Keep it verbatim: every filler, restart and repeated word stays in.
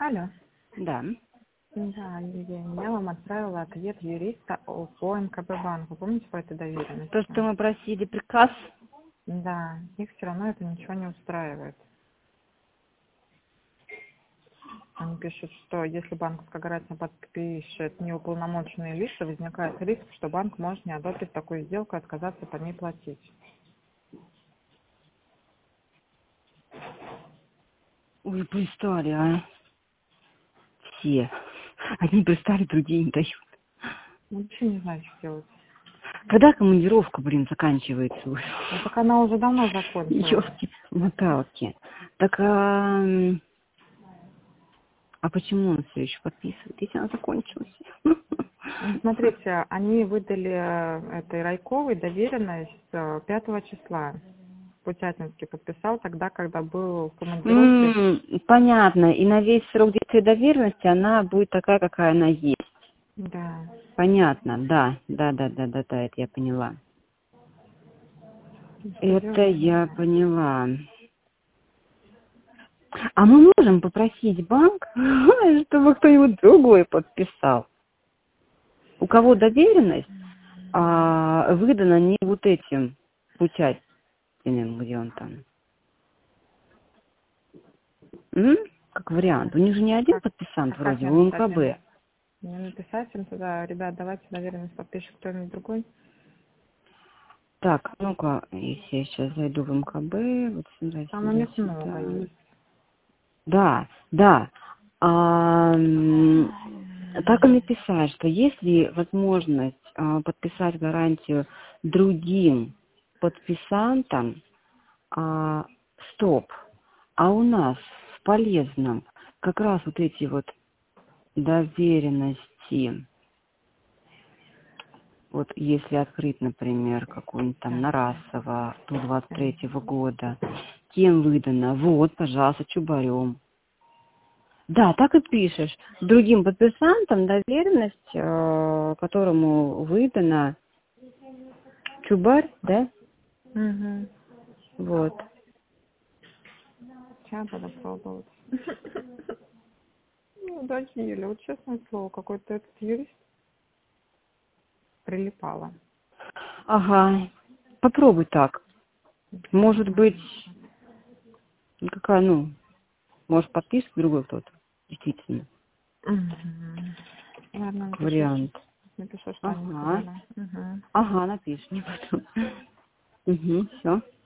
Алло. Да. Да, Лилия, я вам отправила ответ юриста о- по эм ка бэ банку. Помните по этой доверенности? То, что мы просили приказ. Да, их все равно это ничего не устраивает. Они пишут, что если банковская гарантия подпишет неуполномоченные лица, возникает риск, что банк может не одобрить такую сделку и отказаться по ней платить. Ой, пристали, а. Все. Одни пристали, другие не дают. Вообще не знаю, что делать. Когда командировка, блин, заканчивается уже? Ну, так она уже давно закончилась. Ёлки-моталки. Так, а... а почему он все еще подписывает, если она закончилась? Ну, смотрите, они выдали э, этой Райковой доверенность э, пятого числа. Путятинский подписал тогда, когда был в командировке. М, Понятно. И на весь срок действия доверенности она будет такая, какая она есть. Да. Понятно, да. Да, да, да, да, да, это я поняла. Что Это делать, не я знаю. поняла. А мы можем попросить банк, чтобы кто-нибудь другой подписал? У кого доверенность а, выдана не вот этим Путятиным, где он там. М? Как вариант. У них же не один Как, подписант а как вроде, мне у написать? Мне, МКБ. мне написать им туда, ребят, давайте доверенность подпишет кто-нибудь другой. Так, ну-ка, если я сейчас зайду в МКБ, вот сюда, Там у сюда, них много сюда. есть. Да, да. А, м, так и написать, что есть ли возможность а, подписать гарантию другим подписантам, а, стоп, а у нас в полезном как раз вот эти вот доверенности, вот если открыть, например, какую-нибудь там Так, Нарасова до двадцать так. третьего года, кем выдано, вот, пожалуйста, Чубарем. Да, так и пишешь. Другим подписантам доверенность, э, которому выдана Чубарь, да? Угу. Вот. Сейчас надо пробовать. Ну, да, Юля, вот честное слово, какой-то этот юрист прилипала. Ага. Попробуй так. Может быть, какая, ну, может подпишет другой кто-то. Действительно. Угу. Ладно, Как напишу, щас. вариант. Напишу, что они Ага. сказали. Угу. Ага, напишешь, не буду. Угу, все.